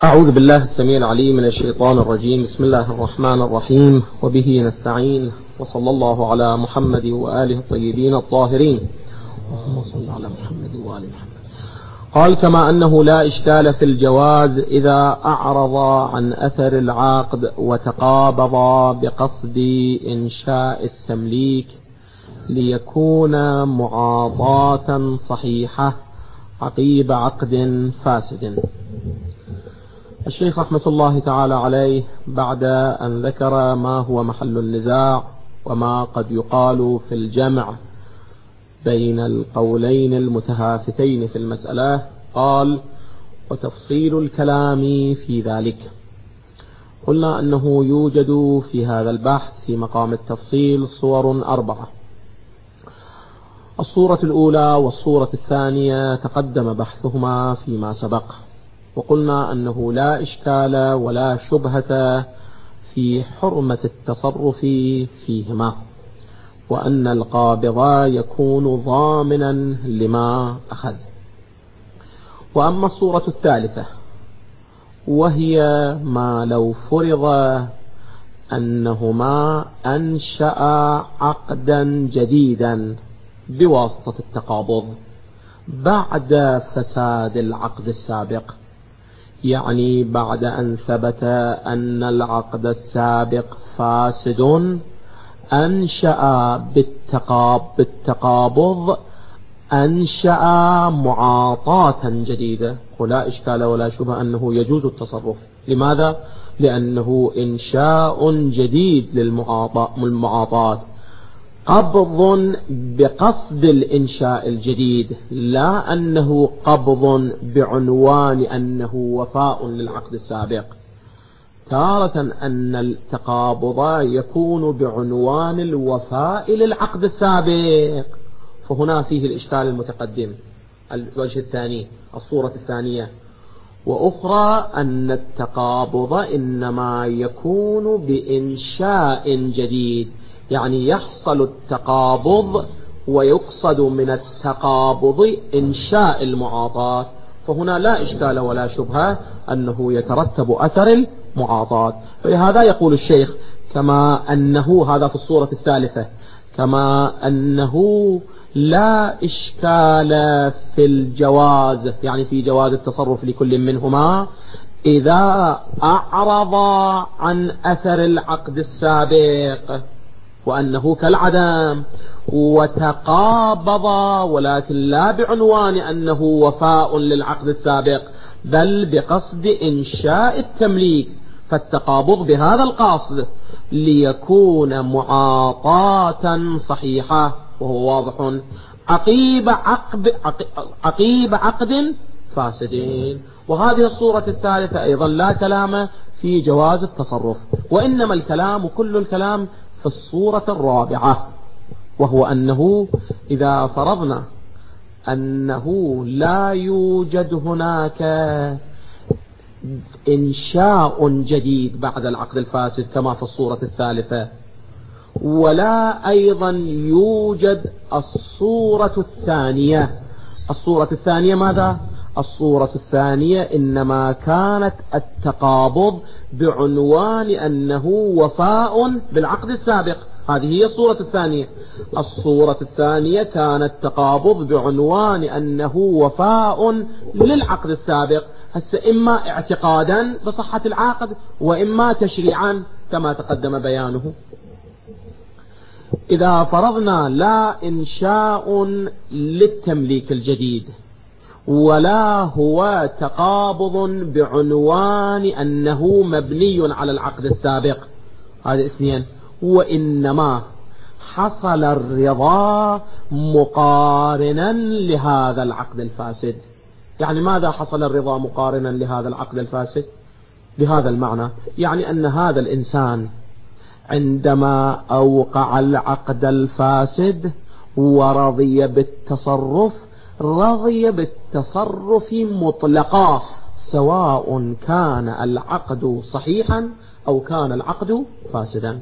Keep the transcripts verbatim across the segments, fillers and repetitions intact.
أعوذ بالله السميع العليم من الشيطان الرجيم. بسم الله الرحمن الرحيم، وبه نستعين، وصلى الله على محمد وآله الطيبين الطاهرين. اللهم صل على محمد وآل محمد. قال: كما أنه لا إشكال في الجواز إذا أعرض عن أثر العقد وتقابض بقصد إنشاء التمليك ليكون معاضاة صحيحة عقيب عقد فاسد. الشيخ رحمة الله تعالى عليه بعد أن ذكر ما هو محل النزاع وما قد يقال في الجمع بين القولين المتهافتين في المسألة، قال: وتفصيل الكلام في ذلك. قلنا أنه يوجد في هذا البحث في مقام التفصيل صور أربعة. الصورة الأولى والصورة الثانية تقدم بحثهما فيما سبق، وقلنا أنه لا إشكال ولا شبهة في حرمة التصرف فيهما، وأن القابض يكون ضامنا لما أخذ. وأما الصورة الثالثة وهي ما لو فرض أنهما أنشأ عقدا جديدا بواسطة التقابض بعد فساد العقد السابق، يعني بعد أن ثبت أن العقد السابق فاسد أنشأ بالتقابض أنشأ معاطاة جديدة، ولا إشكال ولا شبه أنه يجوز التصرف. لماذا؟ لأنه إنشاء جديد للمعاطاة، قبض بقصد الإنشاء الجديد، لا أنه قبض بعنوان أنه وفاء للعقد السابق. تارة أن التقابض يكون بعنوان الوفاء للعقد السابق، فهنا فيه الإشكال المتقدم. الوجه الثاني، الصورة الثانية. وأخرى أن التقابض إنما يكون بإنشاء جديد، يعني يحصل التقابض ويقصد من التقابض إنشاء المعاطاة، فهنا لا إشكال ولا شبهة أنه يترتب أثر المعاطاة. فلهذا يقول الشيخ: كما أنه، هذا في الصورة الثالثة، كما أنه لا إشكال في الجواز، يعني في جواز التصرف لكل منهما إذا أعرض عن أثر العقد السابق وأنه كالعدم، وتقابض ولكن لا بعنوان أنه وفاء للعقد السابق بل بقصد إنشاء التمليك، فالتقابض بهذا القصد ليكون معاطاة صحيحة، وهو واضح، عقيب عقد عقيب عقد فاسدين. وهذه الصورة الثالثة أيضا لا كلام في جواز التصرف، وإنما الكلام كل الكلام في الصورة الرابعة، وهو أنه إذا فرضنا أنه لا يوجد هناك إنشاء جديد بعد العقد الفاسد كما في الصورة الثالثة، ولا أيضا يوجد الصورة الثانية. الصورة الثانية ماذا؟ الصورة الثانية إنما كانت التقابض بعنوان أنه وفاء بالعقد السابق، هذه هي الصورة الثانية. الصورة الثانية كانت تقابض بعنوان أنه وفاء للعقد السابق، هسه إما اعتقادا بصحة العقد وإما تشريعا كما تقدم بيانه. إذا فرضنا لا إنشاء للتمليك الجديد ولا هو تقابض بعنوان أنه مبني على العقد السابق، هذه اثنين، وإنما حصل الرضا مقارنا لهذا العقد الفاسد. يعني ماذا حصل الرضا مقارنا لهذا العقد الفاسد؟ بهذا المعنى، يعني أن هذا الإنسان عندما أوقع العقد الفاسد ورضي بالتصرف، رضي بالتصرف مطلقا، سواء كان العقد صحيحا أو كان العقد فاسدا.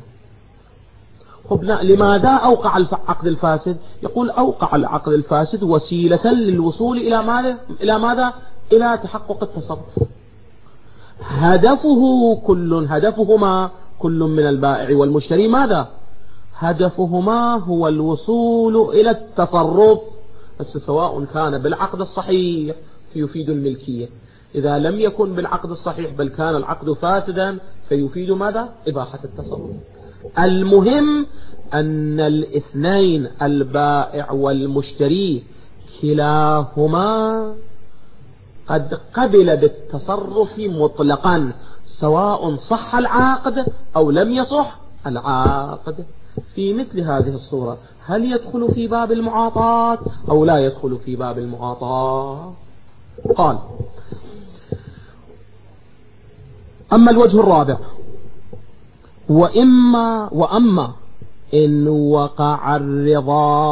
لماذا أوقع العقد الفاسد؟ يقول: أوقع العقد الفاسد وسيلة للوصول إلى ماذا؟ إلى ماذا؟ إلى تحقق التصرف. هدفه كل هدفهما كل من البائع والمشتري ماذا؟ هدفهما هو الوصول إلى التصرف، بس سواء كان بالعقد الصحيح فيفيد الملكية، إذا لم يكن بالعقد الصحيح بل كان العقد فاسدا فيفيد ماذا؟ إباحة التصرف. المهم أن الاثنين البائع والمشتري كلاهما قد قبل بالتصرف مطلقا، سواء صح العقد أو لم يصح العقد. في مثل هذه الصورة هل يدخل في باب المعاطاة أو لا يدخل في باب المعاطاة؟ قال: أما الوجه الرابع: وإما وأما إن وقع الرضا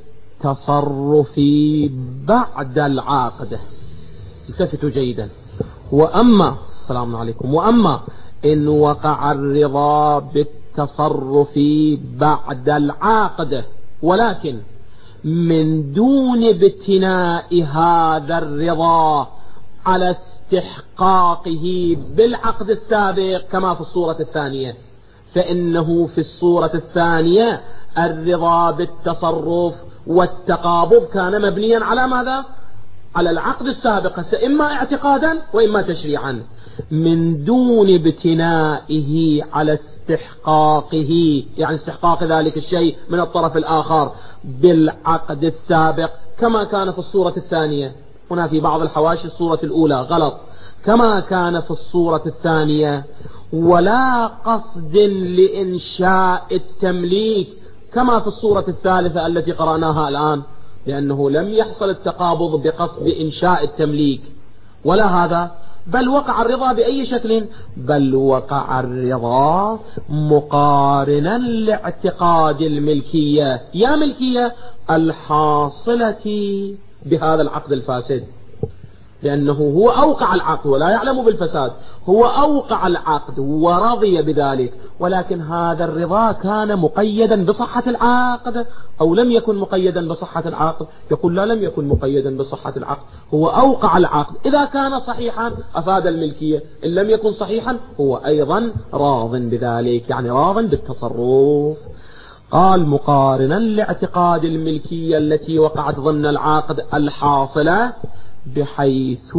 بالتصرف بعد العقد. التفتوا جيدا. وأما السلام عليكم وأما إن وقع الرضا بالتصرف بعد العقد، ولكن من دون ابتناء هذا الرضا على استحقاقه بالعقد السابق كما في الصورة الثانية، فإنه في الصورة الثانية الرضا بالتصرف والتقابض كان مبنيا على ماذا؟ على العقد السابق، إما اعتقادا وإما تشريعا، من دون ابتنائه على استحقاقه، يعني استحقاق ذلك الشيء من الطرف الآخر بالعقد السابق كما كان في الصورة الثانية. هنا في بعض الحواشي الصورة الأولى غلط، كما كان في الصورة الثانية، ولا قصد لإنشاء التمليك كما في الصورة الثالثة التي قرأناها الآن، لأنه لم يحصل التقابض بقصد إنشاء التمليك ولا هذا، بل وقع الرضا بأي شكل؟ بل وقع الرضا مقارنا لاعتقاد الملكية، يا ملكية الحاصلة بهذا العقد الفاسد، لأنه هو أوقع العقد ولا يعلم بالفساد، هو أوقع العقد ورضي بذلك، ولكن هذا الرضا كان مقيدا بصحة العقد أو لم يكن مقيدا بصحة العقد؟ يقول لا، لم يكن مقيدا بصحة العقد، هو أوقع العقد، إذا كان صحيحا أفاد الملكية، إن لم يكن صحيحا هو أيضا راض بذلك، يعني راض بالتصرف. قال: مقارنا لاعتقاد الملكية التي وقعت ضمن العقد الحاصلة، بحيث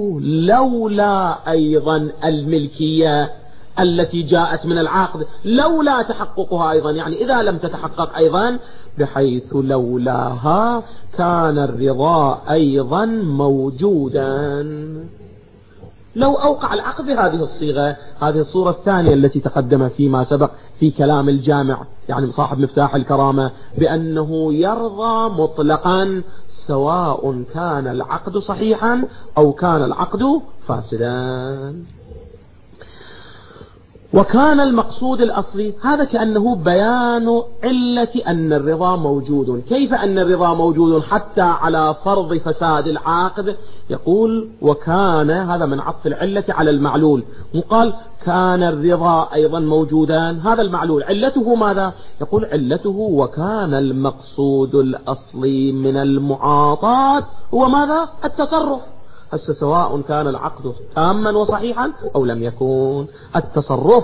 لولا أيضا الملكية التي جاءت من العقد، لولا تحققها أيضا، يعني إذا لم تتحقق أيضا، بحيث لولاها كان الرضا أيضا موجودا. لو أوقع العقد بهذه الصيغة، هذه الصورة الثانية التي تقدم فيما سبق في كلام الجامع، يعني صاحب مفتاح الكرامة، بأنه يرضى مطلقا سواء كان العقد صحيحا أو كان العقد فاسدا. وكان المقصود الأصلي هذا كأنه بيان علة أن الرضا موجود. كيف أن الرضا موجود حتى على فرض فساد العقد؟ يقول: وكان، هذا من عطف العلة على المعلول، وقال كان الرضا أيضا موجودان، هذا المعلول علته ماذا؟ يقول علته وكان المقصود الأصلي من المعاطاة هو ماذا؟ التصرف. هسه سواء كان العقد تاما وصحيحا أو لم يكن، التصرف.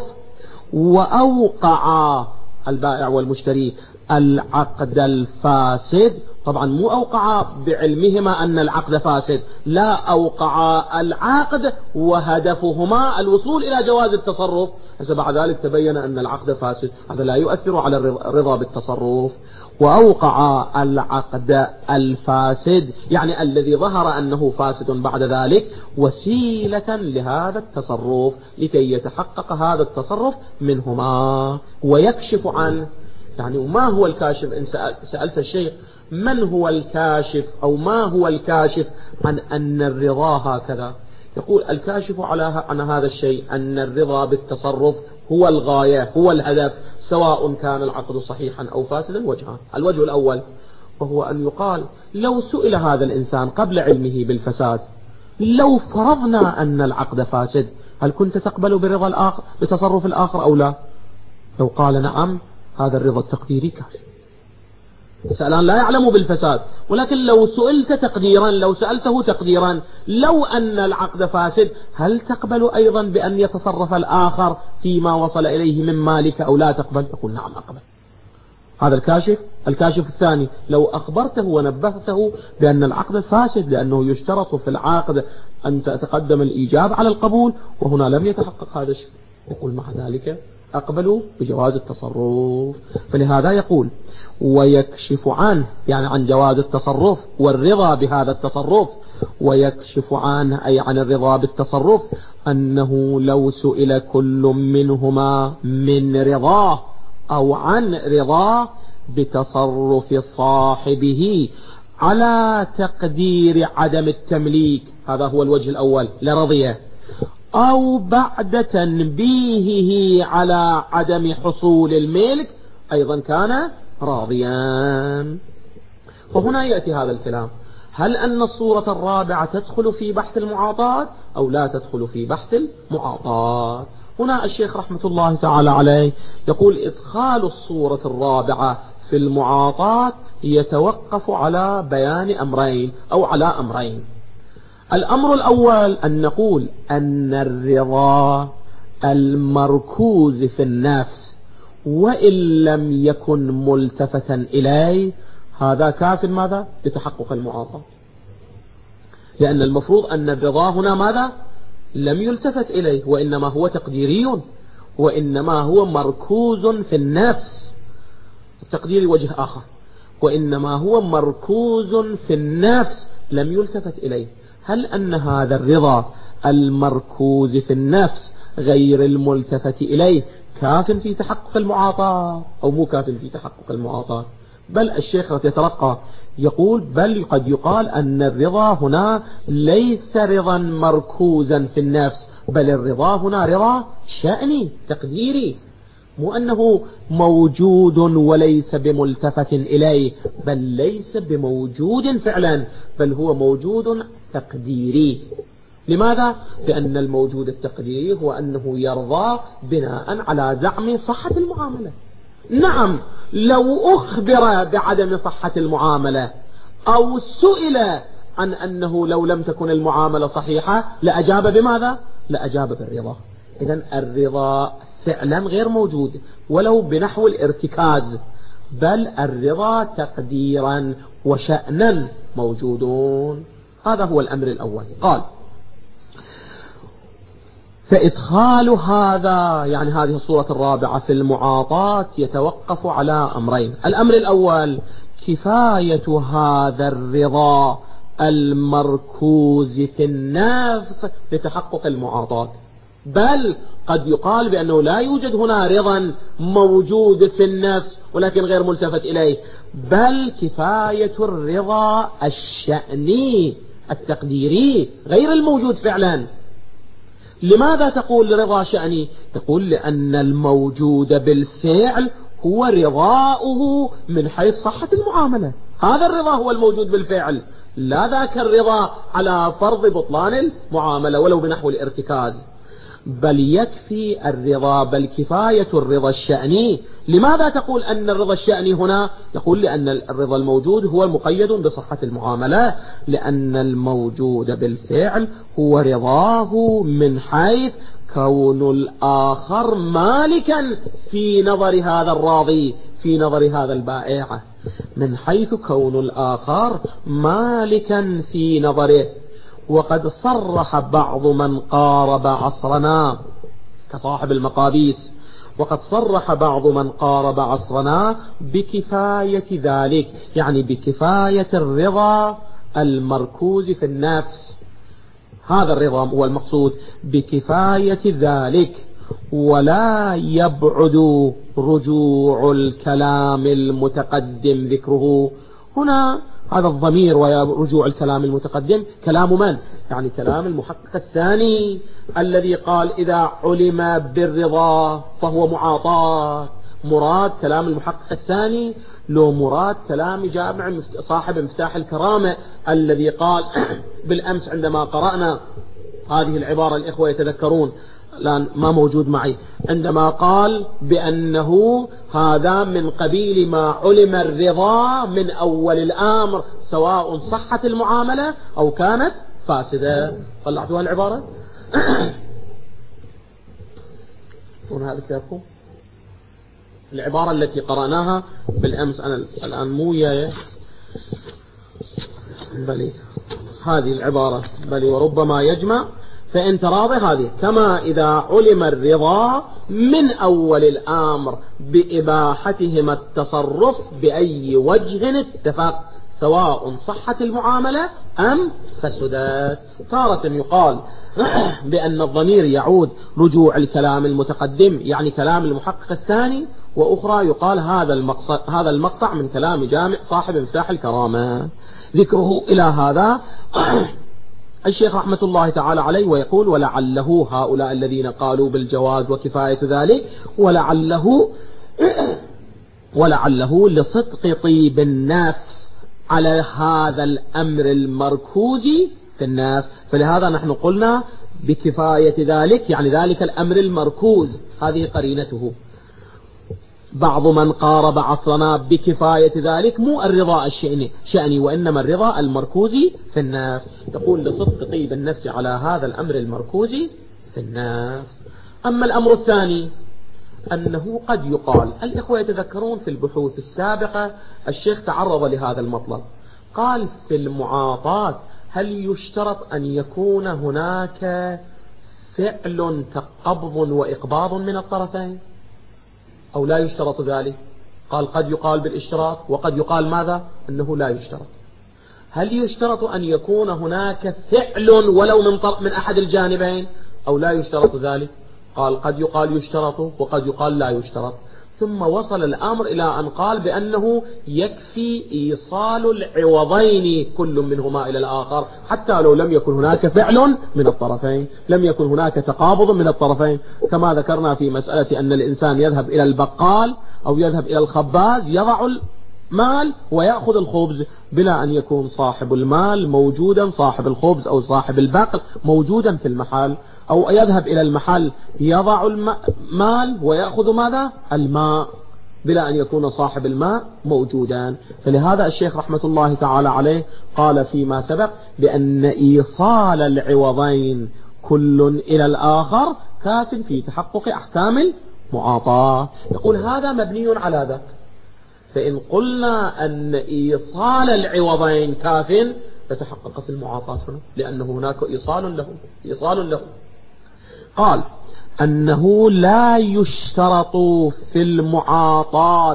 وأوقع البائع والمشتري العقد الفاسد، طبعا مو أوقع بعلمهما أن العقد فاسد، لا، أوقع العقد وهدفهما الوصول إلى جواز التصرف، هسه بعد ذلك تبين أن العقد فاسد، هذا لا يؤثر على الرضا بالتصرف. وأوقع العقد الفاسد يعني الذي ظهر أنه فاسد بعد ذلك وسيلة لهذا التصرف لكي يتحقق هذا التصرف منهما ويكشف عنه. يعني ما هو الكاشف؟ إن سألت الشيخ من هو الكاشف أو ما هو الكاشف عن أن الرضا هكذا؟ يقول الكاشف على عن هذا الشيء أن الرضا بالتصرف هو الغاية، هو الهدف، سواء كان العقد صحيحا أو فاسدا. وجهان: الوجه الأول وهو أن يقال لو سئل هذا الإنسان قبل علمه بالفساد، لو فرضنا أن العقد فاسد، هل كنت تقبل برضا الآخر بتصرف الآخر أو لا؟ لو قال نعم، هذا الرضا التقديري كافي. الآن لا يعلم بالفساد، ولكن لو سئلت تقديرا لو سألته تقديرا لو أن العقد فاسد هل تقبل أيضا بأن يتصرف الآخر فيما وصل إليه من مالك أو لا تقبل؟ تقول نعم أقبل. هذا الكاشف. الكاشف الثاني لو أخبرته ونبهته بأن العقد فاسد لأنه يشترط في العقد أن تتقدم الإيجاب على القبول وهنا لم يتحقق هذا الشيء، يقول مع ذلك أقبلوا بجواز التصرف. فلهذا يقول ويكشف عنه، يعني عن جواز التصرف والرضا بهذا التصرف، ويكشف عنه أي عن الرضا بالتصرف أنه لو سئل كل منهما من رضاه أو عن رضاه بتصرف صاحبه على تقدير عدم التمليك، هذا هو الوجه الأول لرضيه، أو بعد تنبيهه على عدم حصول الملك أيضا كان راضيا. وهنا يأتي هذا الكلام، هل أن الصورة الرابعة تدخل في بحث المعاطاة أو لا تدخل في بحث المعاطاة؟ هنا الشيخ رحمة الله تعالى عليه يقول إدخال الصورة الرابعة في المعاطاة يتوقف على بيان أمرين أو على أمرين. الأمر الأول أن نقول أن الرضا المركوز في النفس وإن لم يكن ملتفتا إليه هذا كاف ماذا؟ لتحقق المعاطاة، لأن المفروض أن الرضا هنا ماذا؟ لم يلتفت إليه وإنما هو تقديري وإنما هو مركوز في النفس، التقدير وجه آخر، وإنما هو مركوز في النفس لم يلتفت إليه. هل أن هذا الرضا المركوز في النفس غير الملتفت إليه كاف في تحقق المعاطاة أو مو كاف في تحقق المعاطاة؟ بل الشيخ يترقى يقول بل قد يقال أن الرضا هنا ليس رضا مركوزا في النفس، بل الرضا هنا رضا شأني تقديري، مو أنه موجود وليس بملتفت إليه، بل ليس بموجود فعلا بل هو موجود تقديري. لماذا؟ لأن الموجود التقديري هو أنه يرضى بناء على زعم صحة المعاملة. نعم لو أخبر بعدم صحة المعاملة أو سئل عن أنه لو لم تكن المعاملة صحيحة لأجاب بماذا؟ لأجاب بالرضا. إذن الرضا فعلا غير موجود ولو بنحو الارتكاز، بل الرضا تقديرا وشأنا موجودون. هذا هو الأمر الأول. قال فإدخال هذا يعني هذه الصورة الرابعة في المعاطاة يتوقف على أمرين. الأمر الأول كفاية هذا الرضا المركوز في النفس لتحقق المعاطاة، بل قد يقال بأنه لا يوجد هنا رضا موجود في النفس ولكن غير ملتفت إليه، بل كفاية الرضا الشأني التقديري غير الموجود فعلا. لماذا تقول رضا شأني؟ تقول لأن الموجود بالفعل هو رضاؤه من حيث صحة المعاملة، هذا الرضا هو الموجود بالفعل، لا ذاك الرضا على فرض بطلان المعاملة ولو بنحو الارتكاز. بل يكفي الرضا بل كفاية الرضا الشأني. لماذا تقول أن الرضا الشأني هنا؟ تقول لأن الرضا الموجود هو مقيد بصحة المعاملة، لأن الموجود بالفعل هو رضاه من حيث كون الآخر مالكا في نظر هذا الراضي في نظر هذا البائع، من حيث كون الآخر مالكا في نظره. وقد صرح بعض من قارب عصرنا كصاحب المقابيس، وقد صرح بعض من قارب عصرنا بكفاية ذلك، يعني بكفاية الرضا المركوز في النفس، هذا الرضا هو المقصود بكفاية ذلك، ولا يبعد رجوع الكلام المتقدم ذكره. هنا هذا الضمير ورجوع الكلام المتقدم كلام من؟ يعني كلام المحقق الثاني الذي قال إذا علم بالرضا فهو معاطاة. مراد كلام المحقق الثاني لو مراد كلام جامع صاحب مفتاح الكرامة الذي قال بالأمس عندما قرأنا هذه العبارة الإخوة يتذكرون الآن ما موجود معي، عندما قال بأنه هذا من قبيل ما علم الرضا من أول الأمر سواء صحت المعاملة أو كانت فاسدة. طلعتوها العبارة؟ هذا كتابكم العبارة التي قرأناها بالأمس، أنا الآن مو وياي، بلي هذه العبارة بلي وربما يجمع فإن تراضي هذه كما إذا علم الرضا من أول الأمر بإباحتهما التصرف بأي وجه اتفق سواء صحت المعاملة أم فسدت. تارة يقال بأن الضمير يعود رجوع الكلام المتقدم يعني كلام المحقق الثاني، وأخرى يقال هذا المقطع هذا المقطع من كلام جامع صاحب مفتاح الكرامة. ذكره إلى هذا الشيخ رحمة الله تعالى عليه ويقول ولعله هؤلاء الذين قالوا بالجواز وكفاية ذلك ولعله ولعله لصدق طيب النفس على هذا الأمر المركوز في النفس، فلهذا نحن قلنا بكفاية ذلك يعني ذلك الأمر المركوز، هذه قرينته. بعض من قارب عصرنا بكفاية ذلك مو الرضا الشأني شأني وإنما الرضا المركوزي في النفس، تقول لصدق طيب النفس على هذا الأمر المركوزي في النفس. أما الأمر الثاني أنه قد يقال، الإخوة يتذكرون في البحوث السابقة الشيخ تعرض لهذا المطلب، قال في المعاطاة هل يشترط أن يكون هناك فعل كقبض وإقباض من الطرفين أو لا يشترط ذلك؟ قال قد يقال بالاشتراط وقد يقال ماذا؟ أنه لا يشترط. هل يشترط أن يكون هناك فعل ولو من, من أحد الجانبين أو لا يشترط ذلك؟ قال قد يقال يشترط وقد يقال لا يشترط. ثم وصل الأمر إلى أن قال بأنه يكفي إيصال العوضين كل منهما إلى الآخر حتى لو لم يكن هناك فعل من الطرفين، لم يكن هناك تقابض من الطرفين، كما ذكرنا في مسألة أن الإنسان يذهب إلى البقال أو يذهب إلى الخباز يضع المال ويأخذ الخبز بلا أن يكون صاحب المال موجودا، صاحب الخبز أو صاحب البقل موجودا في المحل، أو يذهب إلى المحل يضع المال ويأخذ ماذا؟ الماء بلا أن يكون صاحب الماء موجودا. فلهذا الشيخ رحمة الله تعالى عليه قال فيما سبق بأن إيصال العوضين كل إلى الآخر كاف في تحقق أحكام المعاطاة. يقول هذا مبني على ذلك، فإن قلنا أن إيصال العوضين كاف فتحققت المعاطاة هنا لأنه هناك إيصال له إيصال له. قال أنه لا يشترط في المعاطاة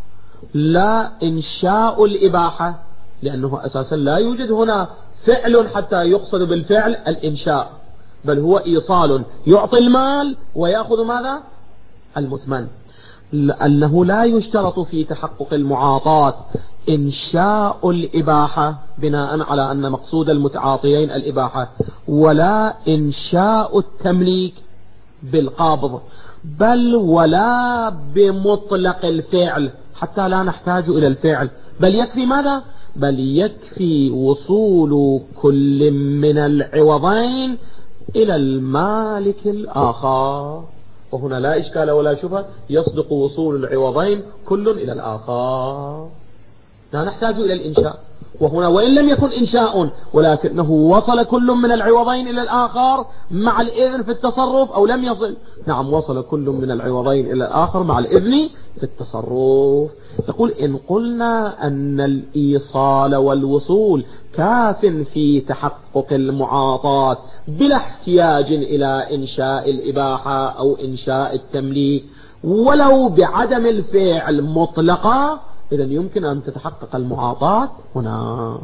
لا إنشاء الإباحة، لأنه أساسا لا يوجد هنا فعل حتى يقصد بالفعل الإنشاء، بل هو إيصال يعطي المال ويأخذ ماذا؟ المثمن. أنه لا يشترط في تحقق المعاطاة إنشاء الإباحة بناء على أن مقصود المتعاطيين الإباحة، ولا إنشاء التمليك بالقابض، بل ولا بمطلق الفعل حتى لا نحتاج إلى الفعل، بل يكفي ماذا؟ بل يكفي وصول كل من العوضين إلى المالك الآخر. وهنا لا إشكال ولا شبهة، يصدق وصول العوضين كل إلى الآخر، لا نحتاج إلى الإنشاء. وهنا وإن لم يكن إنشاء ولكنه وصل كل من العوضين إلى الآخر مع الإذن في التصرف أو لم يصل، نعم وصل كل من العوضين إلى الآخر مع الإذن في التصرف. يقول إن قلنا أن الإيصال والوصول كاف في تحقق المعاطاة بلا احتياج إلى إنشاء الإباحة أو إنشاء التمليك ولو بعدم الفعل مطلقا، إذن يمكن أن تتحقق المعاطاة هنا.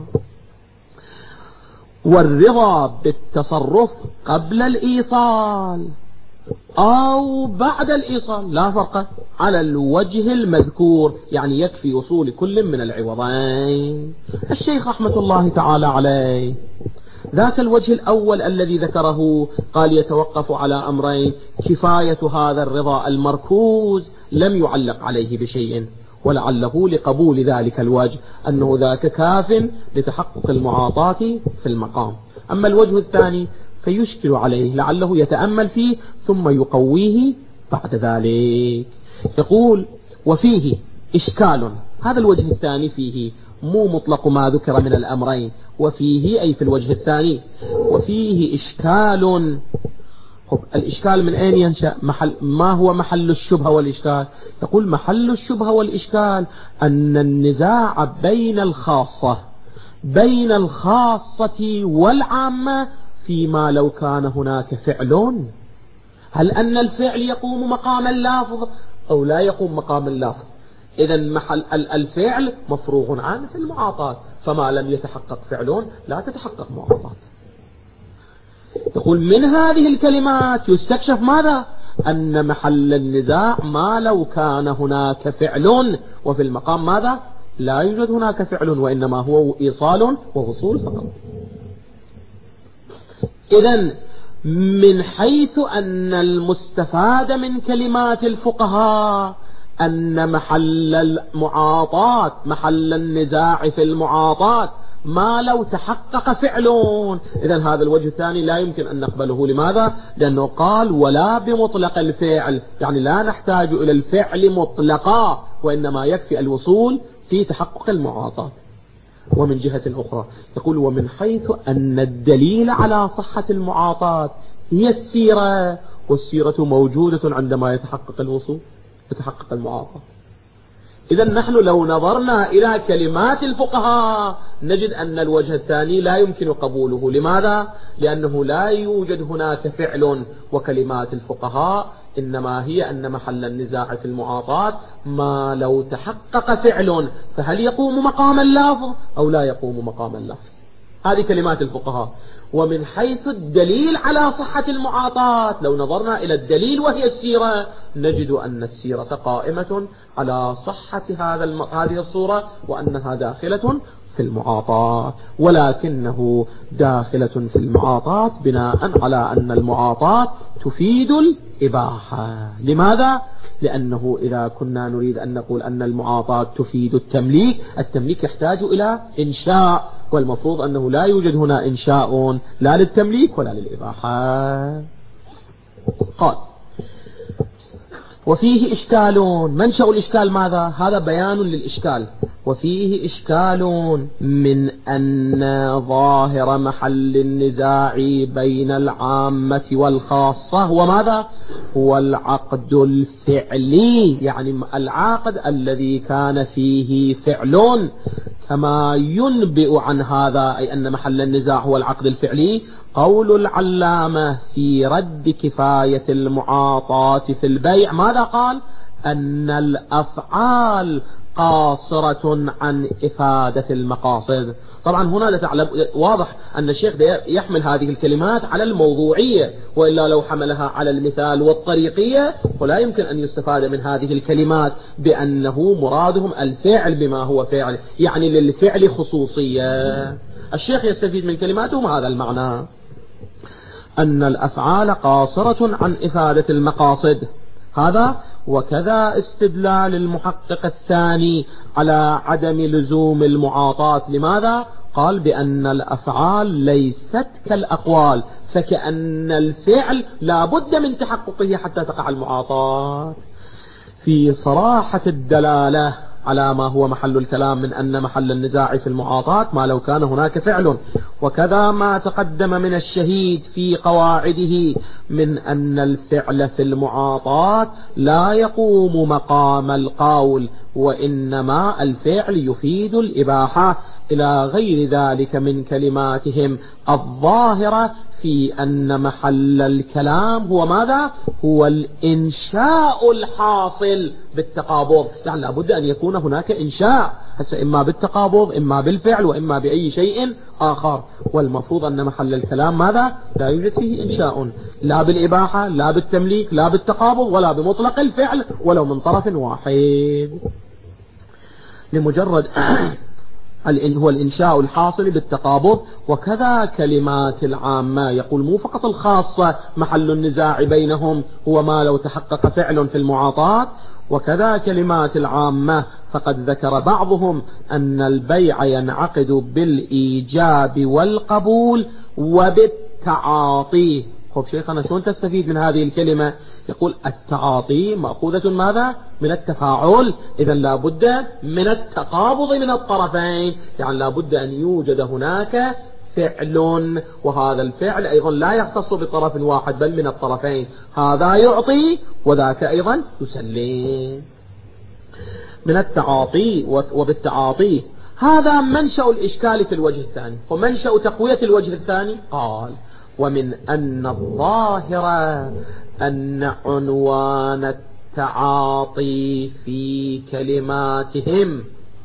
والرضا بالتصرف قبل الإيصال أو بعد الإيصال لا فرق على الوجه المذكور، يعني يكفي وصول كل من العوضين. الشيخ رحمة الله تعالى عليه ذاك الوجه الأول الذي ذكره قال يتوقف على أمرين: كفاية هذا الرضا المركوز لم يعلق عليه بشيء، ولعله لقبول ذلك الوجه أنه ذاك كاف لتحقق المعاطاة في المقام. أما الوجه الثاني فيشكل عليه، لعله يتأمل فيه ثم يقويه بعد ذلك. يقول وفيه إشكال، هذا الوجه الثاني فيه مو مطلق ما ذكر من الأمرين، وفيه أي في الوجه الثاني وفيه إشكال. الإشكال من أين ينشأ؟ محل ما هو محل الشبهة والإشكال؟ يقول محل الشبهة والإشكال أن النزاع بين الخاصة بين الخاصة والعامة فيما لو كان هناك فعل، هل أن الفعل يقوم مقام اللفظ أو لا يقوم مقام اللفظ؟ إذن محل الفعل مفروغ عنه في المعاطاة، فما لم يتحقق فعل لا تتحقق معاطاة. يقول من هذه الكلمات يستكشف ماذا؟ أن محل النزاع ما لو كان هناك فعل، وفي المقام ماذا؟ لا يوجد هناك فعل، وإنما هو إيصال ووصول فقط. إذن من حيث أن المستفاد من كلمات الفقهاء أن محل المعاطاة محل النزاع في المعاطاة ما لو تحقق فعلون، إذن هذا الوجه الثاني لا يمكن أن نقبله. لماذا؟ لأنه قال ولا بمطلق الفعل، يعني لا نحتاج إلى الفعل مطلقا، وإنما يكفي الوصول في تحقق المعاطاة. ومن جهة أخرى يقول ومن حيث أن الدليل على صحة المعاطاة هي السيرة، والسيرة موجودة عندما يتحقق الوصول يتحقق المعاطاة. إذا نحن لو نظرنا إلى كلمات الفقهاء نجد أن الوجه الثاني لا يمكن قبوله. لماذا؟ لأنه لا يوجد هناك فعل، وكلمات الفقهاء إنما هي أن محل النزاع في المعاطاة ما لو تحقق فعل، فهل يقوم مقام اللفظ أو لا يقوم مقام اللفظ؟ هذه كلمات الفقهاء. ومن حيث الدليل على صحة المعاطاة لو نظرنا إلى الدليل وهي السيرة نجد أن السيرة قائمة على صحة هذا الم... هذه الصورة، وأنها داخلة في المعاطاة، ولكنه داخلة في المعاطاة بناء على أن المعاطاة تفيد الإباحة. لماذا؟ لأنه إذا كنا نريد أن نقول أن المعاطاة تفيد التمليك، التمليك يحتاج إلى إنشاء، والمفروض أنه لا يوجد هنا إنشاء لا للتمليك ولا للإباحة. قال وفيه إشكال، منشأ الإشكال ماذا؟ هذا بيان للإشكال. وفيه إشكال من أن ظاهر محل النزاع بين العامة والخاصة هو ماذا؟ هو العقد الفعلي، يعني العقد الذي كان فيه فعل، كما ينبئ عن هذا أي أن محل النزاع هو العقد الفعلي قول العلامة في رد كفاية المعاطاة في البيع. ماذا قال؟ أن الأفعال قاصرة عن إفادة المقاصد. طبعا هنا تعلم واضح أن الشيخ يحمل هذه الكلمات على الموضوعية، وإلا لو حملها على المثال والطريقية ولا يمكن أن يستفاد من هذه الكلمات بأنه مرادهم الفعل بما هو فعل، يعني للفعل خصوصية. الشيخ يستفيد من كلماتهم هذا المعنى، أن الأفعال قاصرة عن إفادة المقاصد. هذا وكذا استدلال المحقق الثاني على عدم لزوم المعاطاة. لماذا؟ قال بأن الأفعال ليست كالأقوال، فكأن الفعل لا بد من تحققه حتى تقع المعاطاة. في صراحة الدلالة على ما هو محل الكلام من أن محل النزاع في المعاطاة ما لو كان هناك فعل، وكذا ما تقدم من الشهيد في قواعده من أن الفعل في المعاطاة لا يقوم مقام القول، وإنما الفعل يفيد الإباحة، إلى غير ذلك من كلماتهم الظاهرة في أن محل الكلام هو ماذا؟ هو الإنشاء الحاصل بالتقابض، يعني لابد أن يكون هناك إنشاء، هسه إما بالتقابض إما بالفعل وإما بأي شيء آخر، والمفروض أن محل الكلام ماذا؟ لا يوجد فيه إنشاء، لا بالإباحة لا بالتمليك لا بالتقابض ولا بمطلق الفعل ولو من طرف واحد، لمجرد هو الإنشاء الحاصل بالتقابض. وكذا كلمات العامة، يقول مو فقط الخاصة محل النزاع بينهم هو ما لو تحقق فعل في المعاطاة، وكذا كلمات العامة، فقد ذكر بعضهم أن البيع ينعقد بالإيجاب والقبول وبالتقابض التعاطي. خب شيخنا شلون تستفيد من هذه الكلمة؟ يقول التعاطي مأخوذة ماذا؟ من التفاعل، إذا لا بد من التقابض من الطرفين، يعني لا بد أن يوجد هناك فعل، وهذا الفعل أيضا لا يختص بطرف واحد بل من الطرفين، هذا يعطي وذاك أيضا يسلم. من التعاطي وبالتعاطي، هذا منشأ الإشكال في الوجه الثاني. ومنشأ تقوية الوجه الثاني قال: ومن أن الظاهر أن عنوان التعاطي في كلماتهم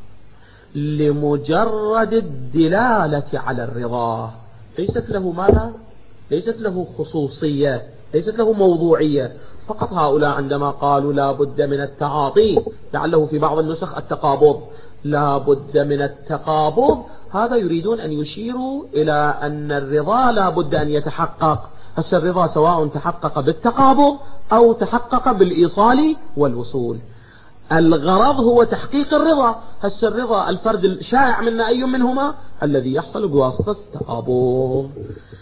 لمجرد الدلالة على الرضا، ليست له ماذا؟ ليست له خصوصية، ليست له موضوعية. فقط هؤلاء عندما قالوا لا بد من التعاطي، لعله في بعض النسخ التقابض، لا بد من التقابض، هذا يريدون أن يشيروا إلى أن الرضا لا بد أن يتحقق. هسه الرضا سواء تحقق بالتقابض أو تحقق بالإيصال والوصول، الغرض هو تحقيق الرضا. هسه الرضا الفرد الشائع منا أي منهما؟ الذي يحصل بواسطة التقابض.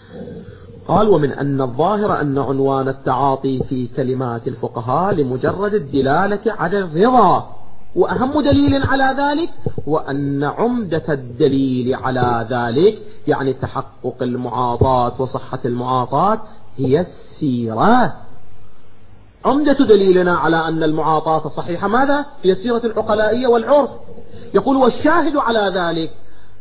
قال: ومن أن الظاهر أن عنوان التعاطي في كلمات الفقهاء لمجرد الدلالة على الرضا، وأهم دليل على ذلك وأن عمدة الدليل على ذلك يعني تحقق المعاطاة وصحة المعاطاة هي السيرة. عمدة دليلنا على أن المعاطاة صحيحة ماذا؟ هي السيرة العقلائية والعرف. يقول: والشاهد على ذلك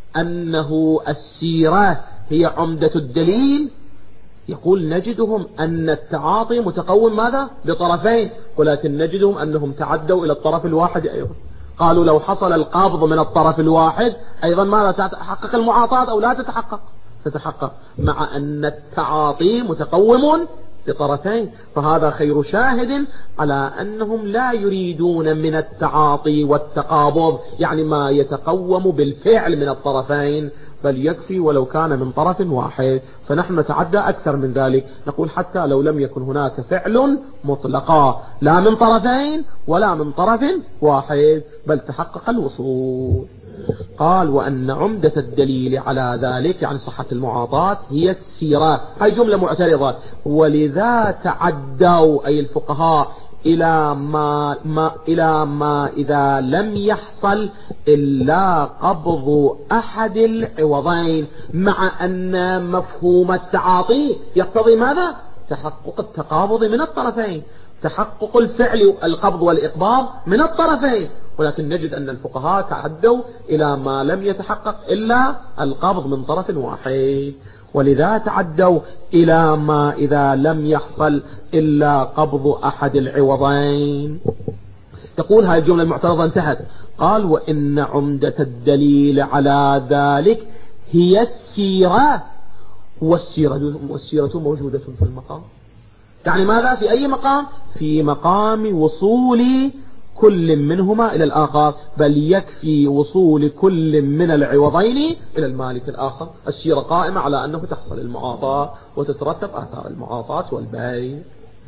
أنه السيرة هي عمدة الدليل. يقول: نجدهم أن التعاطي متقوم ماذا؟ بطرفين، ولكن نجدهم أنهم تعدوا إلى الطرف الواحد أيضا. قالوا لو حصل القبض من الطرف الواحد أيضا ماذا؟ تتحقق المعاطاة أو لا تتحقق؟ تتحقق، مع أن التعاطي متقوم بطرفين. فهذا خير شاهد على أنهم لا يريدون من التعاطي والتقابض يعني ما يتقوم بالفعل من الطرفين، بل يكفي ولو كان من طرف واحد. فنحن نتعدى أكثر من ذلك، نقول حتى لو لم يكن هناك فعل مطلقا لا من طرفين ولا من طرف واحد بل تحقق الوصول. قال: وأن عمدة الدليل على ذلك يعني صحة المعاطاة هي السيرة. هاي جملة معترضة. ولذا تعدوا أي الفقهاء إلى ما, ما إلى ما إذا لم يحصل إلا قبض أحد العوضين، مع أن مفهوم التعاطي يقتضي ماذا؟ تحقق التقابض من الطرفين، تحقق الفعل القبض والإقباض من الطرفين، ولكن نجد أن الفقهاء تعدوا إلى ما لم يتحقق إلا القبض من طرف واحد. ولذا تعدوا إلى ما إذا لم يحصل إلا قبض أحد العوضين. تقول هذه الجملة المعترضة انتهت. قال: وإن عمدة الدليل على ذلك هي السيرة، والسيرة, والسيرة موجودة في المقام. يعني ماذا؟ في أي مقام؟ في مقام وصول كل منهما إلى الآخر، بل يكفي وصول كل من العوضين إلى المالك الآخر. السيرة قائمة على أنه تحصل المعاطاة وتترتب آثار المعاطاة والبيع.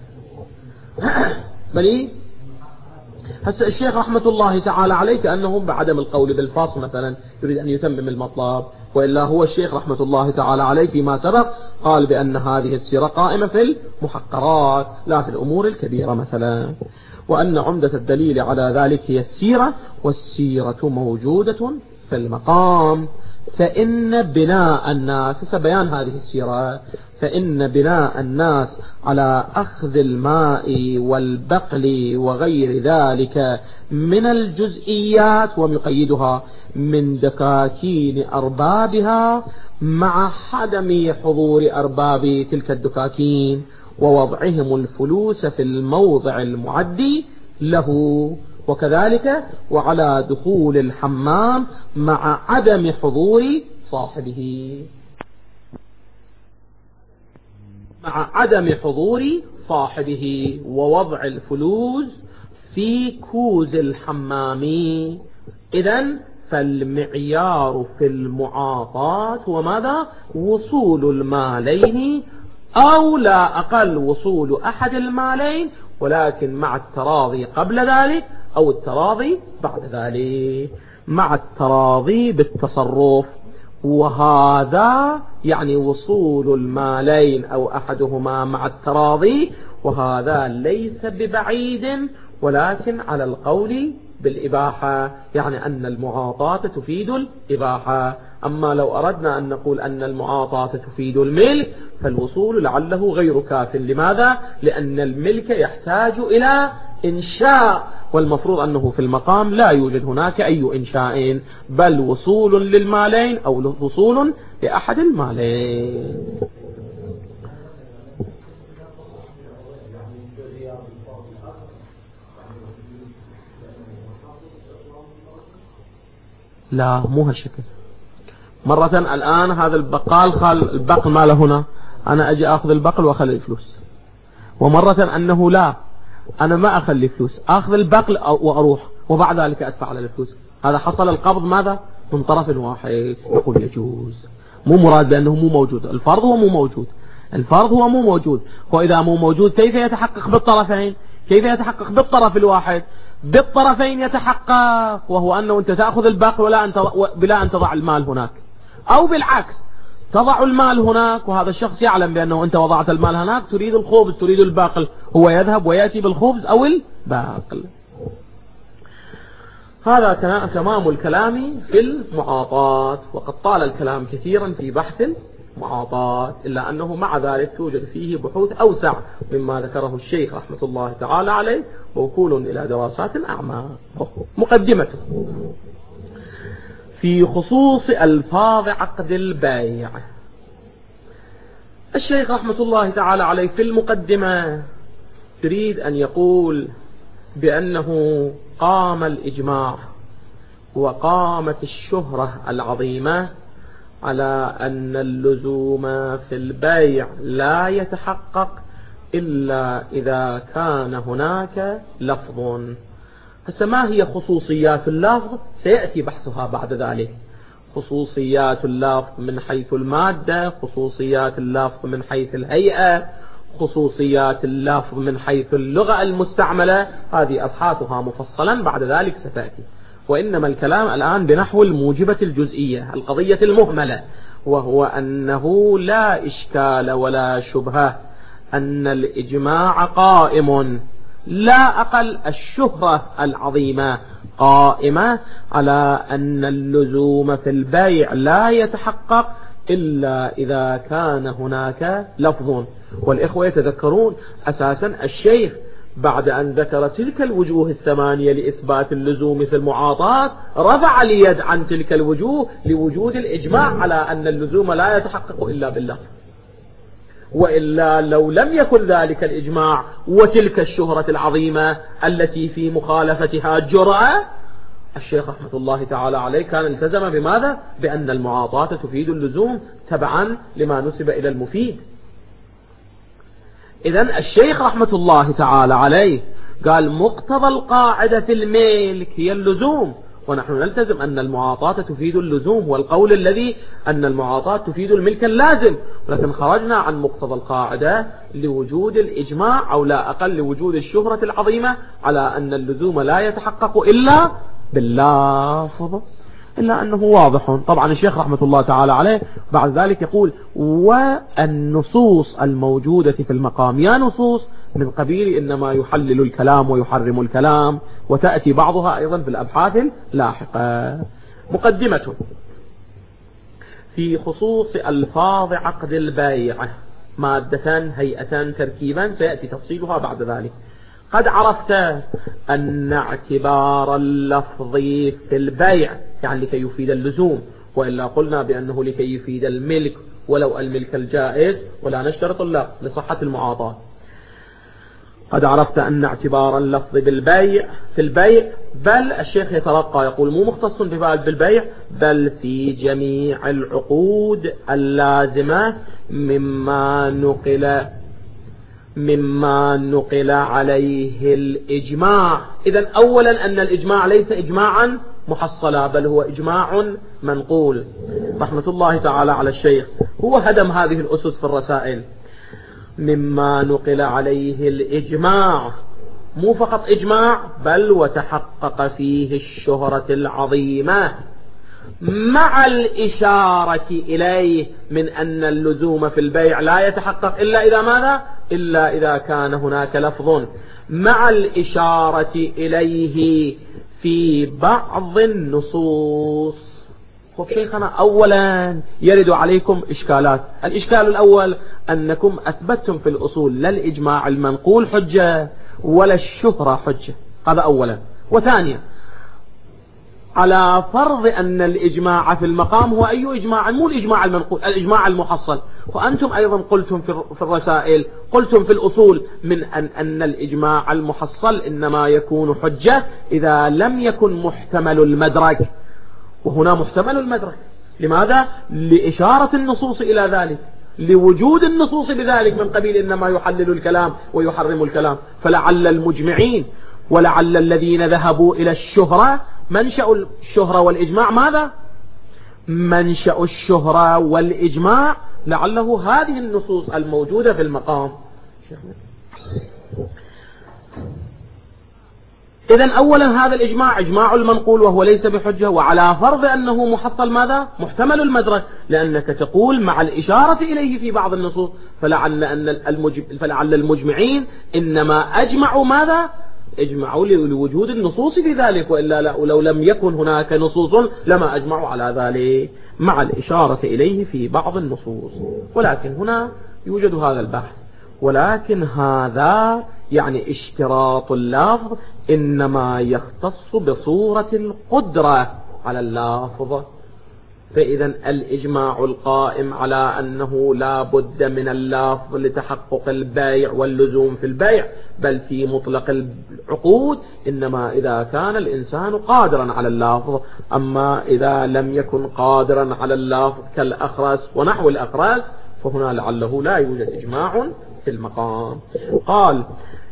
بلي هسه الشيخ رحمة الله تعالى عليه كأنه بعدم القول بالفصل مثلا يريد أن يتمم المطلب، وإلا هو الشيخ رحمة الله تعالى عليه فيما سبق قال بأن هذه السيرة قائمة في المحقرات لا في الأمور الكبيرة مثلا. وأن عمدة الدليل على ذلك هي السيرة، والسيرة موجودة في المقام. فإن بناء الناس، بيان هذه السيرة، فإن بناء الناس على أخذ الماء والبقل وغير ذلك من الجزئيات ومقيدها من دكاكين أربابها مع عدم حضور أرباب تلك الدكاكين ووضعهم الفلوس في الموضع المعد له، وكذلك وعلى دخول الحمام مع عدم حضور صاحبه مع عدم حضور صاحبه ووضع الفلوس في كوز الحمام. إذن فالمعيار في المعاطاة هو ماذا؟ وصول المالين أو لا أقل وصول أحد المالين، ولكن مع التراضي قبل ذلك أو التراضي بعد ذلك، مع التراضي بالتصرف وهذا يعني وصول المالين أو أحدهما مع التراضي، وهذا ليس ببعيد، ولكن على القول بالإباحة، يعني أن المعاطاة تفيد الإباحة. أما لو أردنا أن نقول أن المعاطاة تفيد الملك فالوصول لعله غير كاف. لماذا؟ لأن الملك يحتاج إلى إنشاء، والمفروض أنه في المقام لا يوجد هناك أي إنشاء، بل وصول للمالين أو وصول لأحد المالين. لا مو هالشكل. مرة الآن هذا البقال خال البقل ماله هنا، أنا أجي أخذ البقل وأخلي الفلوس، ومرة أنه لا، أنا ما أخلي فلوس، أخذ البقل وأروح وبعد ذلك أدفع على الفلوس. هذا حصل القبض ماذا؟ من طرف واحد. نقول يجوز، مو مراد بأنه مو موجود. الفرض هو مو موجود، الفرض هو مو موجود. وإذا مو موجود كيف يتحقق بالطرفين؟ كيف يتحقق بالطرف الواحد؟ بالطرفين يتحقق، وهو أنه أنت تأخذ البقل ولا أن بلا أن تضع المال هناك، أو بالعكس تضع المال هناك وهذا الشخص يعلم بأنه أنت وضعت المال هناك، تريد الخبز تريد الباقل، هو يذهب ويأتي بالخبز أو الباقل. هذا تمام الكلام في المعاطاة، وقد طال الكلام كثيرا في بحث المعاطاة، إلا أنه مع ذلك توجد فيه بحوث أوسع مما ذكره الشيخ رحمة الله تعالى عليه، موكول إلى دراسات أعمى. مقدمته في خصوص ألفاظ عقد البيع. الشيخ رحمة الله تعالى عليه في المقدمة تريد أن يقول بأنه قام الإجماع وقامت الشهرة العظيمة على أن اللزوم في البيع لا يتحقق إلا إذا كان هناك لفظ. فما هي خصوصيات اللفظ؟ سيأتي بحثها بعد ذلك. خصوصيات اللفظ من حيث المادة، خصوصيات اللفظ من حيث الهيئة، خصوصيات اللفظ من حيث اللغة المستعملة، هذه أبحاثها مفصلا بعد ذلك ستأتي. وإنما الكلام الآن بنحو الموجبة الجزئية، القضية المهملة، وهو أنه لا إشكال ولا شبهة أن الإجماع قائم، لا أقل الشهرة العظيمة قائمة على أن اللزوم في البيع لا يتحقق إلا إذا كان هناك لفظ. والإخوة يتذكرون أساسا الشيخ بعد أن ذكر تلك الوجوه الثمانية لإثبات اللزوم في المعاطاة رفع اليد عن تلك الوجوه لوجود الإجماع على أن اللزوم لا يتحقق إلا باللفظ، وإلا لو لم يكن ذلك الإجماع وتلك الشهرة العظيمة التي في مخالفتها جرأة، الشيخ رحمة الله تعالى عليه كان التزم بماذا؟ بأن المعاطاة تفيد اللزوم تبعا لما نسب إلى المفيد. إذن الشيخ رحمة الله تعالى عليه قال مقتضى القاعدة في الملك هي اللزوم، ونحن نلتزم أن المعاطاة تفيد اللزوم، والقول الذي أن المعاطاة تفيد الملك اللازم، ولكن خرجنا عن مقتضى القاعدة لوجود الإجماع أو لا أقل لوجود الشهرة العظيمة على أن اللزوم لا يتحقق إلا باللفظ، إلا أنه واضح. طبعا الشيخ رحمة الله تعالى عليه بعد ذلك يقول والنصوص الموجودة في المقام يا نصوص من قبيل إنما يحلل الكلام ويحرم الكلام، وتأتي بعضها أيضا في الأبحاث اللاحقة. مقدمة في خصوص ألفاظ عقد البيع، مادة هيئة تركيبا، سيأتي تفصيلها بعد ذلك. قد عرفت أن اعتبار اللفظ في البيع يعني لكي يفيد اللزوم، وإلا قلنا بأنه لكي يفيد الملك ولو الملك الجائز، ولا نشترط اللفظ لصحة المعاطاة. قد عرفت أن اعتبار اللفظ بالبيع في البيع، بل الشيخ يترقى يقول مو مختص بالبيع بل في جميع العقود اللازمة مما نقل مما نقل عليه الإجماع. إذن أولا أن الإجماع ليس إجماعا محصلا بل هو إجماع منقول. رحمة الله تعالى على الشيخ هو هدم هذه الأسس في الرسائل. مما نقل عليه الإجماع، مو فقط إجماع بل وتحقق فيه الشهرة العظيمة. مع الإشارة إليه من أن اللزوم في البيع لا يتحقق إلا إذا ماذا؟ إلا إذا كان هناك لفظ مع الإشارة إليه في بعض النصوص. خب شيخنا، أولا يرد عليكم إشكالات. الإشكال الأول أنكم أثبتتم في الأصول لا الإجماع المنقول حجة ولا الشهرة حجة، هذا أولا. وثانيا، على فرض أن الإجماع في المقام هو أي إجماع؟ مو الإجماع المنقول، الإجماع المحصل. وأنتم أيضا قلتم في الرسائل، قلتم في الأصول من أن, أن الإجماع المحصل إنما يكون حجة إذا لم يكن محتمل المدرك، وهنا محتمل المدرك. لماذا؟ لإشارة النصوص إلى ذلك، لوجود النصوص بذلك من قبيل إنما يحلل الكلام ويحرم الكلام. فلعل المجمعين ولعل الذين ذهبوا إلى الشهرة، منشأ الشهرة والإجماع ماذا؟ منشأ الشهرة والإجماع لعله هذه النصوص الموجودة في المقام. إذن أولا هذا الإجماع إجماع المنقول وهو ليس بحجة، وعلى فرض أنه محصل ماذا؟ محتمل المدرك، لأنك تقول مع الإشارة إليه في بعض النصوص. فلعل, أن المجم... فلعل المجمعين إنما أجمعوا ماذا؟ اجمعوا لوجود النصوص في ذلك، وإلا لو لم يكن هناك نصوص لما أجمعوا على ذلك مع الإشارة إليه في بعض النصوص. ولكن هنا يوجد هذا البحث، ولكن هذا يعني اشتراط اللفظ إنما يختص بصورة القدرة على اللفظ. فإذا الإجماع القائم على أنه لا بد من اللفظ لتحقق البيع واللزوم في البيع، بل في مطلق العقود، إنما إذا كان الإنسان قادرا على اللفظ. أما إذا لم يكن قادرا على اللفظ كالأخرس ونحو الأخرس فهنا لعله لا يوجد إجماع في المقام. قال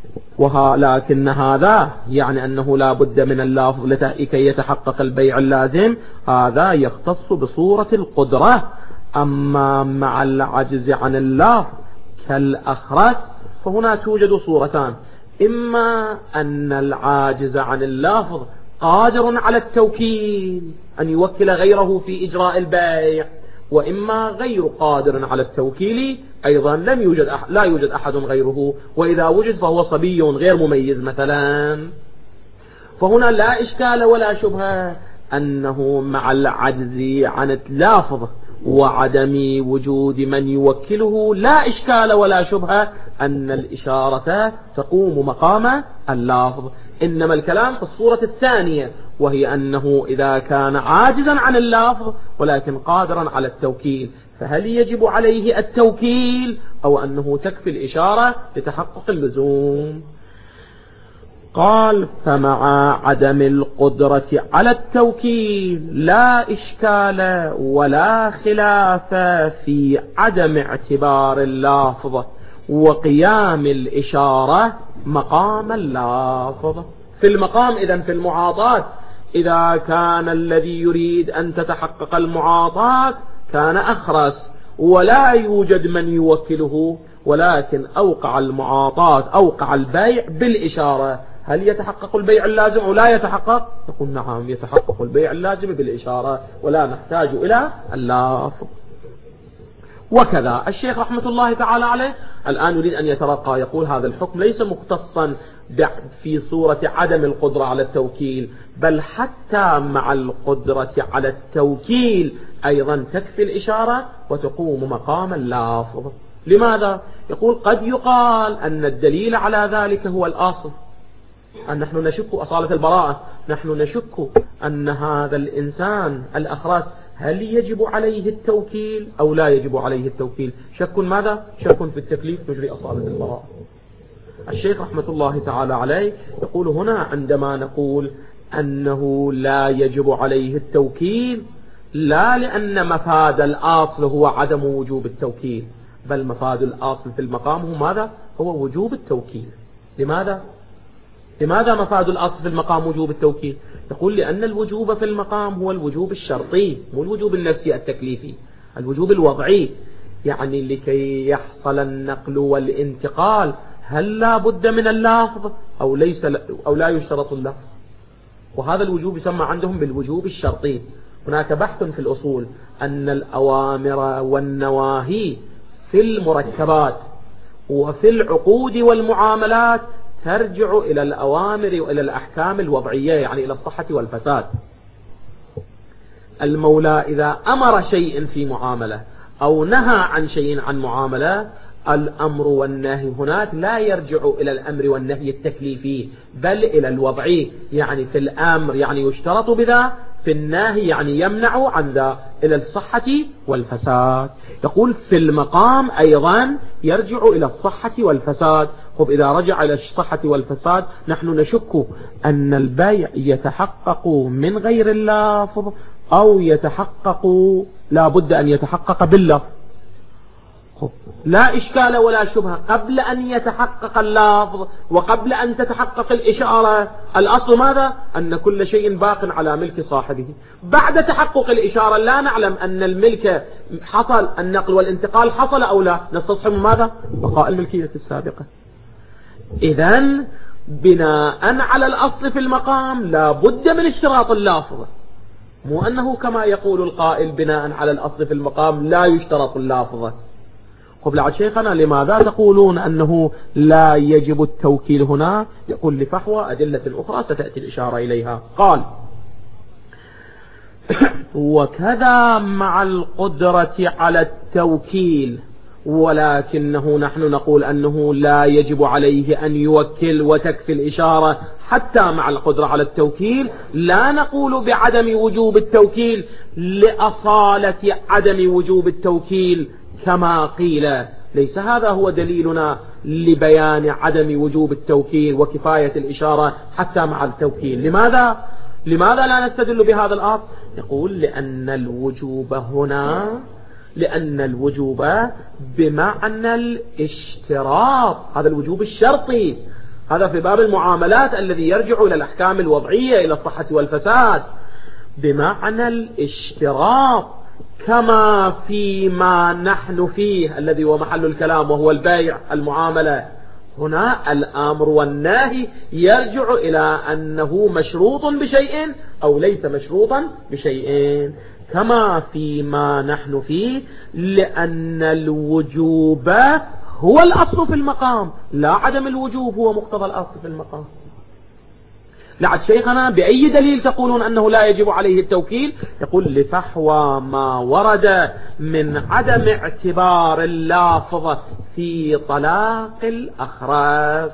ولكن هذا يعني أنه لا بد من اللفظ لكي يتحقق البيع اللازم، هذا يختص بصورة القدرة. أما مع العجز عن اللفظ كالأخرس فهنا توجد صورتان: إما أن العاجز عن اللفظ قادر على التوكيل أن يوكل غيره في إجراء البيع، وإما غير قادر على التوكيل أيضا لم يوجد أح... لا يوجد أحد غيره، وإذا وجد فهو صبي غير مميز مثلا. فهنا لا إشكال ولا شبهة أنه مع العجز عن اللفظ وعدم وجود من يوكله لا إشكال ولا شبهة أن الإشارة تقوم مقام اللفظ. إنما الكلام في الصورة الثانية، وهي أنه إذا كان عاجزا عن اللفظ ولكن قادرا على التوكيل، فهل يجب عليه التوكيل أو أنه تكفي الإشارة لتحقق اللزوم؟ قال: فمع عدم القدرة على التوكيل لا إشكال ولا خلاف في عدم اعتبار اللفظ وقيام الإشارة مقام اللفظ. في المقام إذن في المعاطاة، إذا كان الذي يريد أن تتحقق المعاطاة كان أخرس ولا يوجد من يوكله، ولكن أوقع المعاطاة أوقع البيع بالإشارة، هل يتحقق البيع اللازم أو لا يتحقق؟ نقول نعم يتحقق البيع اللازم بالإشارة ولا نحتاج إلى اللفظ. وكذا الشيخ رحمة الله تعالى عليه الآن يريد أن يترقى، يقول هذا الحكم ليس مختصا في صورة عدم القدرة على التوكيل، بل حتى مع القدرة على التوكيل أيضا تكفي الإشارة وتقوم مقام اللفظ. لماذا؟ يقول قد يقال أن الدليل على ذلك هو الأصل، أن نحن نشك أصالة البراءة، نحن نشك أن هذا الإنسان الأخرس هل يجب عليه التوكيل أو لا يجب عليه التوكيل. شك ماذا؟ شك في التكليف تجري أصالة البراءة. الشيخ رحمة الله تعالى عليه يقول هنا عندما نقول أنه لا يجب عليه التوكيل، لا لأن مفاد الأصل هو عدم وجوب التوكيل، بل مفاد الأصل في المقام هو ماذا؟ هو وجوب التوكيل. لماذا؟ لماذا مفاد الأصل في المقام وجوب التوكيل؟ يقول لأن الوجوب في المقام هو الوجوب الشرطي، مو الوجوب النفسي التكليفي، الوجوب الوضعي. يعني لكي يحصل النقل والانتقال هل لا بد من اللفظ أو ليس أو لا يشترط اللفظ، وهذا الوجوب يسمى عندهم بالوجوب الشرطي. هناك بحث في الأصول أن الأوامر والنواهي في المركبات وفي العقود والمعاملات ترجع إلى الأوامر وإلى الأحكام الوضعية، يعني إلى الصحة والفساد. المولى إذا أمر شيء في معاملة أو نهى عن شيء عن معاملة، الأمر والنهي هناك لا يرجع إلى الأمر والنهي التكليفي بل إلى الوضعي، يعني في الأمر يعني يشترط بذا، في النهي يعني يمنع عن ذا، إلى الصحة والفساد. يقول في المقام أيضا يرجع إلى الصحة والفساد. خب إذا رجع إلى الصحة والفساد نحن نشك أن البيع يتحقق من غير اللفظ أو يتحقق لا بد أن يتحقق باللفظ. لا إشكال ولا شبهة قبل أن يتحقق اللفظ وقبل أن تتحقق الإشارة. الأصل ماذا؟ أن كل شيء باق على ملك صاحبه. بعد تحقق الإشارة لا نعلم أن الملك حصل، النقل والانتقال حصل أو لا، نستصحب ماذا؟ بقاء الملكية السابقة. إذن بناء على الأصل في المقام لا بد من اشتراط اللفظ، مو أنه كما يقول القائل بناء على الأصل في المقام لا يشترط اللفظ. قبل عد شيخنا لماذا تقولون أنه لا يجب التوكيل هنا؟ يقول لفحوى أدلة أخرى ستأتي الإشارة إليها. قال وكذا مع القدرة على التوكيل، ولكنه نحن نقول أنه لا يجب عليه أن يوكل وتكفي الإشارة حتى مع القدرة على التوكيل. لا نقول بعدم وجوب التوكيل لأصالة عدم وجوب التوكيل كما قيل، ليس هذا هو دليلنا لبيان عدم وجوب التوكيل وكفاية الإشارة حتى مع التوكيل. لماذا؟ لماذا لا نستدل بهذا الأصل؟ يقول لأن الوجوب هنا لأن الوجوب بمعنى الاشتراط، هذا الوجوب الشرطي، هذا في باب المعاملات الذي يرجع إلى الأحكام الوضعية إلى الصحة والفساد، بمعنى الاشتراط كما فيما نحن فيه الذي هو محل الكلام وهو البيع المعاملة. هنا الأمر والنهي يرجع إلى أنه مشروط بشيء أو ليس مشروطا بشيء كما فيما نحن فيه، لأن الوجوب هو الأصل في المقام لا عدم الوجوب هو مقتضى الأصل في المقام. لعد شيخنا بأي دليل تقولون أنه لا يجب عليه التوكيل؟ يقول لفحوى ما ورد من عدم اعتبار اللافظ في طلاق الأخراس.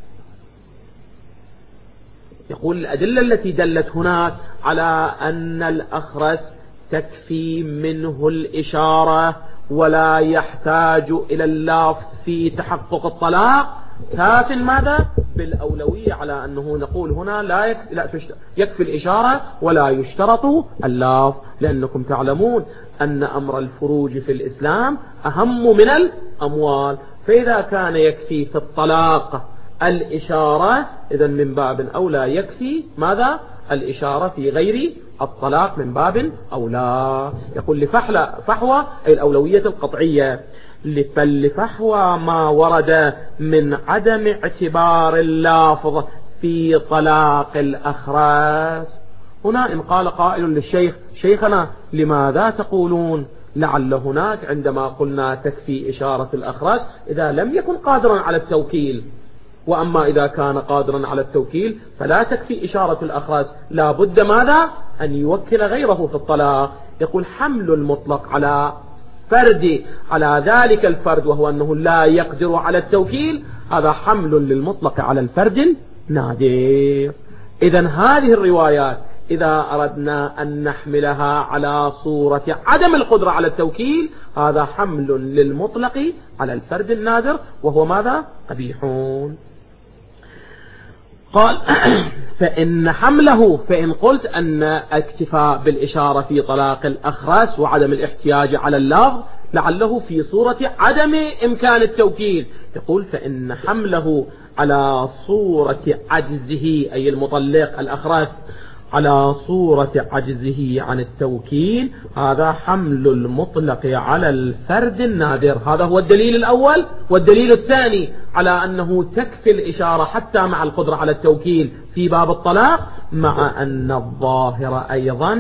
يقول الأدلة التي دلت هناك على أن الأخرس تكفي منه الإشارة ولا يحتاج إلى اللفظ في تحقق الطلاق كاف ماذا؟ بالأولوية، على أنه نقول هنا لا يكفي, لا يكفي الإشارة ولا يشترط اللفظ، لأنكم تعلمون أن أمر الفروج في الإسلام أهم من الأموال، فإذا كان يكفي في الطلاق الإشارة إذا من باب أولى يكفي ماذا؟ الإشارة في غير الطلاق من باب أولى. يقول لفحوى أي الأولوية القطعية، لفحوى ما ورد من عدم اعتبار اللافظ في طلاق الأخراس. هنا إن قال قائل للشيخ شيخنا لماذا تقولون لعل هناك عندما قلنا تكفي إشارة الأخراس إذا لم يكن قادرا على التوكيل، وأما إذا كان قادرا على التوكيل فلا تكفي إشارة الأخراس، لا بد ماذا؟ أن يوكل غيره في الطلاق. يقول حمل المطلق على فرد على ذلك الفرد وهو أنه لا يقدر على التوكيل، هذا حمل للمطلق على الفرد نادر. إذن هذه الروايات إذا أردنا أن نحملها على صورة عدم القدرة على التوكيل هذا حمل للمطلق على الفرد النادر وهو ماذا؟ قبيحون. قال فإن حمله فإن قلت أن اكتفاء بالإشارة في طلاق الأخرس وعدم الاحتياج على اللفظ لعله في صورة عدم إمكان التوكيل، يقول فإن حمله على صورة عجزه أي المطلق الأخرس على صورة عجزه عن التوكيل هذا حمل المطلق على الفرد النادر. هذا هو الدليل الأول. والدليل الثاني على أنه تكفي الإشارة حتى مع القدرة على التوكيل في باب الطلاق، مع أن الظاهر أيضا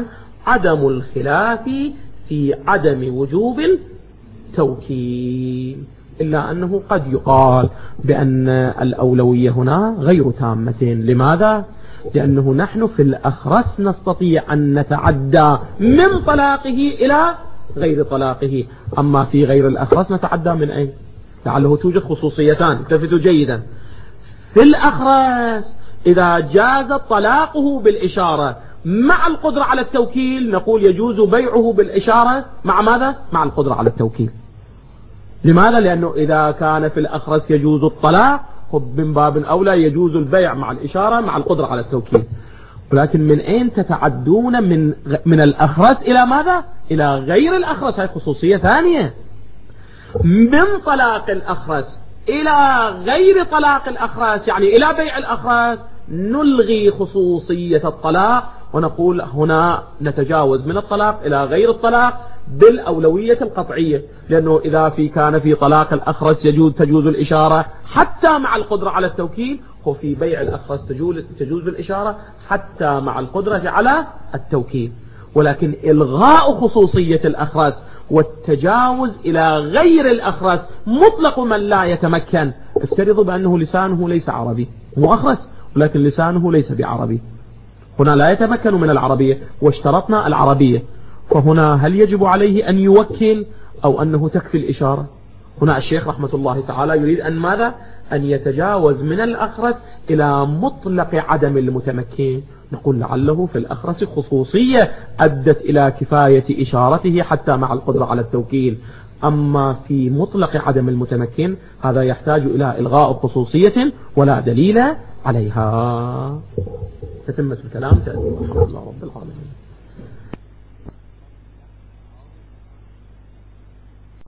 عدم الخلاف في عدم وجوب التوكيل، إلا أنه قد يقال بأن الأولوية هنا غير تامة. لماذا؟ لأنه نحن في الأخرس نستطيع أن نتعدى من طلاقه إلى غير طلاقه، أما في غير الأخرس نتعدى من أين؟ لعله توجد خصوصيتان، التفتوا جيدا. في الأخرس إذا جاز طلاقه بالإشارة مع القدرة على التوكيل نقول يجوز بيعه بالإشارة مع ماذا؟ مع القدرة على التوكيل. لماذا؟ لأنه إذا كان في الأخرس يجوز الطلاق من باب أولى يجوز البيع مع الإشارة مع القدرة على التوكيل. ولكن من أين تتعدون من من الأخرس إلى ماذا؟ إلى غير الأخرس، هذه خصوصية ثانية. من طلاق الأخرس إلى غير طلاق الأخرس يعني إلى بيع الأخرس نلغي خصوصية الطلاق ونقول هنا نتجاوز من الطلاق إلى غير الطلاق بالأولوية القطعية، لأنه إذا في كان في طلاق الأخرس يجوز تجوز الإشارة حتى مع القدرة على التوكيل، وفي بيع الأخرس تجوز تجوز الإشارة حتى مع القدرة على التوكيل. ولكن إلغاء خصوصية الأخرس والتجاوز إلى غير الأخرس مطلق من لا يتمكن. افترضوا بأنه لسانه ليس عربي، هو أخرس ولكن لسانه ليس بعربي، هنا لا يتمكن من العربية واشترطنا العربية، فهنا هل يجب عليه أن يوكل أو أنه تكفي الإشارة؟ هنا الشيخ رحمة الله تعالى يريد أن ماذا؟ أن يتجاوز من الأخرس إلى مطلق عدم المتمكن. نقول لعله في الأخرس خصوصية أدت إلى كفاية إشارته حتى مع القدرة على التوكيل، أما في مطلق عدم المتمكن هذا يحتاج إلى إلغاء خصوصية ولا دليل عليها. تتمة الكلام تأتي والحمد لله رب العالمين.